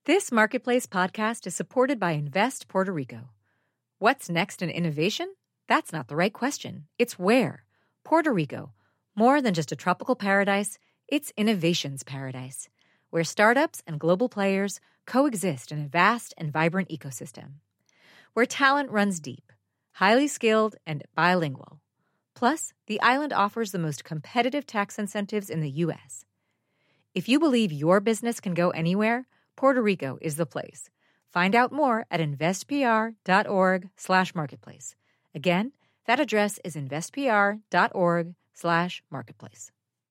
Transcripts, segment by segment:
This Marketplace podcast is supported by Invest Puerto Rico. What's next in innovation? That's not the right question. It's where. Puerto Rico. More than just a tropical paradise, it's innovation's paradise, where startups and global players coexist in a vast and vibrant ecosystem. Where talent runs deep, highly skilled, and bilingual. Plus, the island offers the most competitive tax incentives in the U.S. If you believe your business can go anywhere, Puerto Rico is the place. Find out more at investpr.org/marketplace. Again, that address is investpr.org/marketplace.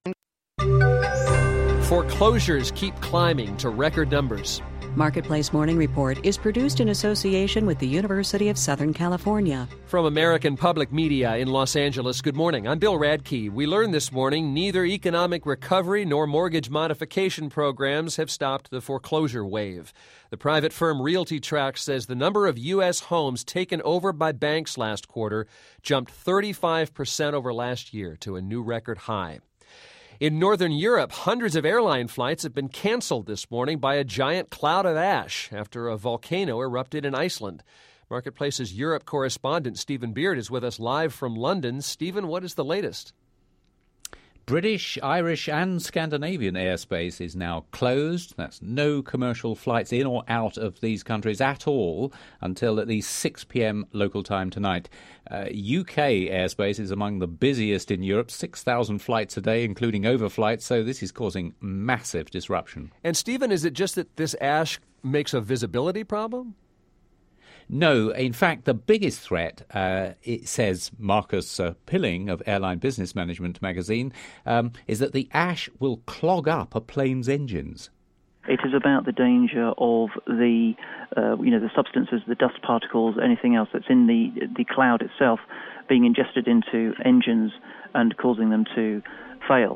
Foreclosures keep climbing to record numbers. Marketplace Morning Report is produced in association with the University of Southern California. From American Public Media in Los Angeles, good morning. I'm Bill Radke. We learned this morning neither economic recovery nor mortgage modification programs have stopped the foreclosure wave. The private firm RealtyTrac says the number of U.S. homes taken over by banks last quarter jumped 35% over last year to a new record high. In Northern Europe, hundreds of airline flights have been canceled this morning by a giant cloud of ash after a volcano erupted in Iceland. Marketplace's Europe correspondent Stephen Beard is with us live from London. Stephen, what is the latest? British, Irish and Scandinavian airspace is now closed. That's no commercial flights in or out of these countries at all until at least 6 p.m. local time tonight. UK airspace is among the busiest in Europe, 6,000 flights a day, including overflights, so this is causing massive disruption. And Stephen, is it just that this ash makes a visibility problem? No, in fact, the biggest threat, it says Marcus Pilling of Airline Business Management magazine, is that the ash will clog up a plane's engines. It is about the danger of the substances, the dust particles, anything else that's in the cloud itself being ingested into engines and causing them to fail.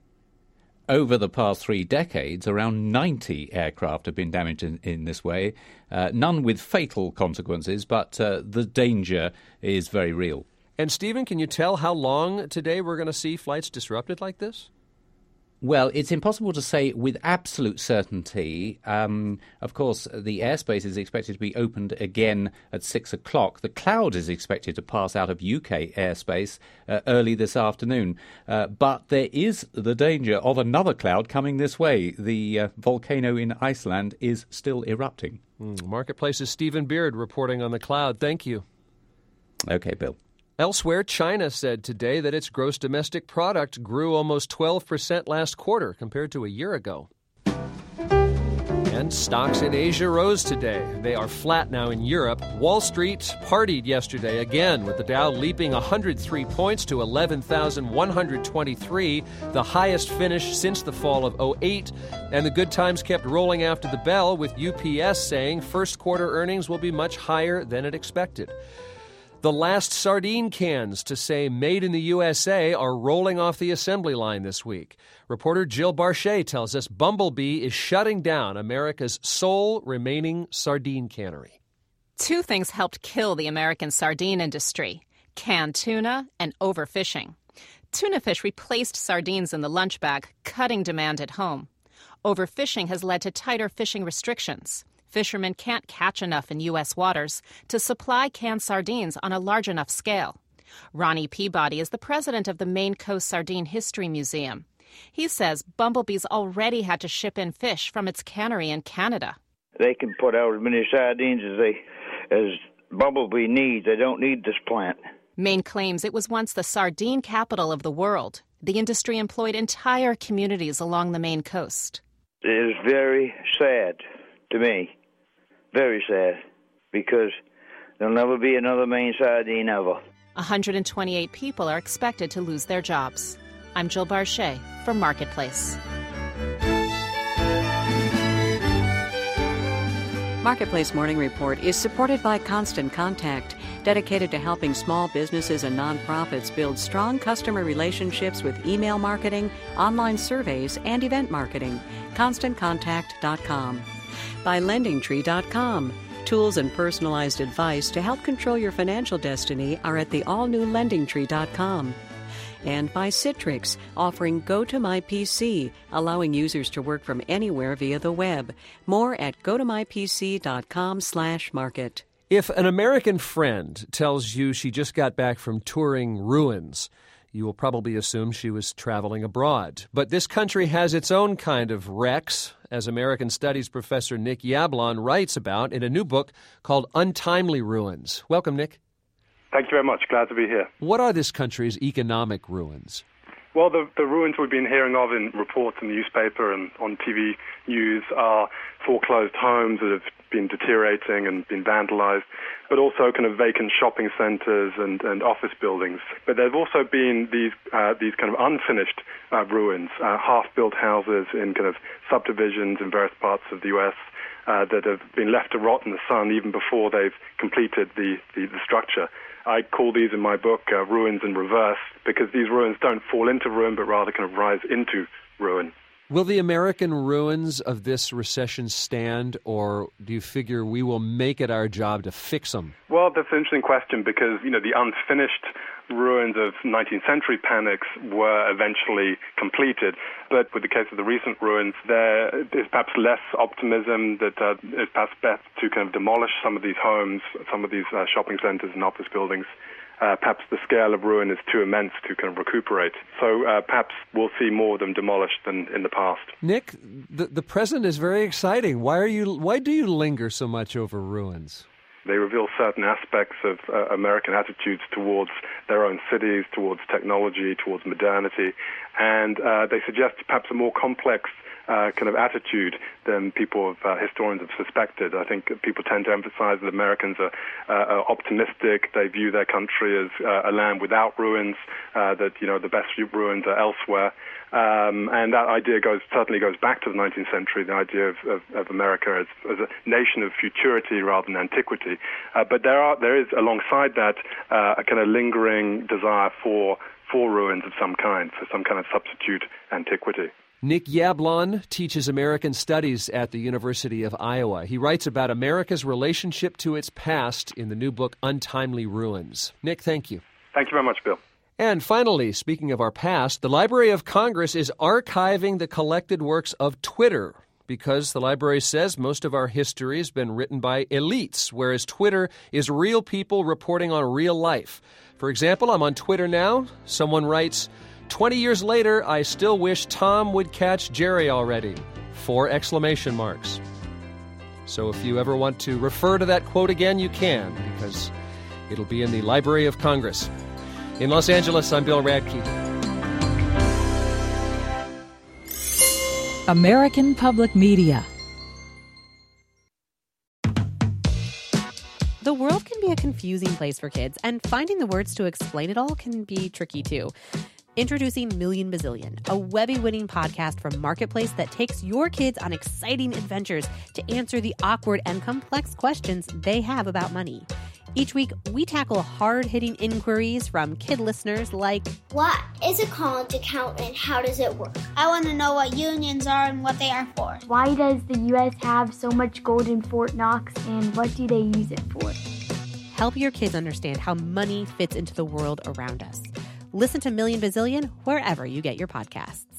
Over the past 3 decades, around 90 aircraft have been damaged in this way, none with fatal consequences, but the danger is very real. And Stephen, can you tell how long today we're going to see flights disrupted like this? Well, it's impossible to say with absolute certainty. Of course, the airspace is expected to be opened again at 6 o'clock. The cloud is expected to pass out of UK airspace early this afternoon. But there is the danger of another cloud coming this way. The volcano in Iceland is still erupting. Marketplace's Stephen Beard reporting on the cloud. Thank you. Okay, Bill. Elsewhere, China said today that its gross domestic product grew almost 12% last quarter compared to a year ago. And stocks in Asia rose today. They are flat now in Europe. Wall Street partied yesterday again, with the Dow leaping 103 points to 11,123, the highest finish since the fall of 2008. And the good times kept rolling after the bell, with UPS saying first quarter earnings will be much higher than it expected. The last sardine cans to say made in the USA are rolling off the assembly line this week. Reporter Jill Barchet tells us Bumblebee is shutting down America's sole remaining sardine cannery. 2 things helped kill the American sardine industry: canned tuna and overfishing. Tuna fish replaced sardines in the lunch bag, cutting demand at home. Overfishing has led to tighter fishing restrictions. Fishermen can't catch enough in U.S. waters to supply canned sardines on a large enough scale. Ronnie Peabody is the president of the Maine Coast Sardine History Museum. He says Bumblebee's already had to ship in fish from its cannery in Canada. They can put out as many sardines as Bumblebee needs. They don't need this plant. Maine claims it was once the sardine capital of the world. The industry employed entire communities along the Maine coast. It is very sad to me. Very sad, because there'll never be another Maine sardine ever. 128 people are expected to lose their jobs. I'm Jill Barchet for Marketplace. Marketplace Morning Report is supported by Constant Contact, dedicated to helping small businesses and nonprofits build strong customer relationships with email marketing, online surveys, and event marketing. ConstantContact.com. By LendingTree.com. Tools and personalized advice to help control your financial destiny are at the all-new LendingTree.com. and by Citrix, offering GoToMyPC, allowing users to work from anywhere via the web. More at gotomypc.com/market. If an American friend tells you she just got back from touring ruins, you will probably assume she was traveling abroad. But this country has its own kind of wrecks, as American Studies professor Nick Yablon writes about in a new book called Untimely Ruins. Welcome, Nick. Thank you very much. Glad to be here. What are this country's economic ruins? Well, the ruins we've been hearing of in reports in the newspaper and on TV news are foreclosed homes that have been deteriorating and been vandalized, but also kind of vacant shopping centers and office buildings. But there have also been these kind of unfinished ruins, half-built houses in kind of subdivisions in various parts of the U.S. That have been left to rot in the sun even before they've completed the structure. I call these in my book ruins in reverse, because these ruins don't fall into ruin, but rather kind of rise into ruin. Will the American ruins of this recession stand, or do you figure we will make it our job to fix them? Well, that's an interesting question, because, the unfinished ruins of 19th century panics were eventually completed. But with the case of the recent ruins, there is perhaps less optimism that it's perhaps best to kind of demolish some of these homes, some of these shopping centers and office buildings. Perhaps the scale of ruin is too immense to kind of recuperate. So perhaps we'll see more of them demolished than in the past. Nick, the present is very exciting. Why do you linger so much over ruins? They reveal certain aspects of American attitudes towards their own cities, towards technology, towards modernity, and they suggest perhaps a more complex kind of attitude than historians have suspected. I think people tend to emphasize that Americans are optimistic. They view their country as a land without ruins, that the best ruins are elsewhere. And that idea certainly goes back to the 19th century, the idea of America as a nation of futurity rather than antiquity. But there is, alongside that, a kind of lingering desire for ruins of some kind, for some kind of substitute antiquity. Nick Yablon teaches American Studies at the University of Iowa. He writes about America's relationship to its past in the new book, Untimely Ruins. Nick, thank you. Thank you very much, Bill. And finally, speaking of our past, the Library of Congress is archiving the collected works of Twitter, because the library says most of our history has been written by elites, whereas Twitter is real people reporting on real life. For example, I'm on Twitter now. Someone writes, 20 years later, I still wish Tom would catch Jerry already. 4 exclamation marks. So if you ever want to refer to that quote again, you can, because it'll be in the Library of Congress. In Los Angeles, I'm Bill Radke. American Public Media. The world can be a confusing place for kids, and finding the words to explain it all can be tricky too. Introducing Million Bazillion, a Webby-winning podcast from Marketplace that takes your kids on exciting adventures to answer the awkward and complex questions they have about money. Each week, we tackle hard-hitting inquiries from kid listeners like, what is a college account and how does it work? I want to know what unions are and what they are for. Why does the U.S. have so much gold in Fort Knox, and what do they use it for? Help your kids understand how money fits into the world around us. Listen to Million Bazillion wherever you get your podcasts.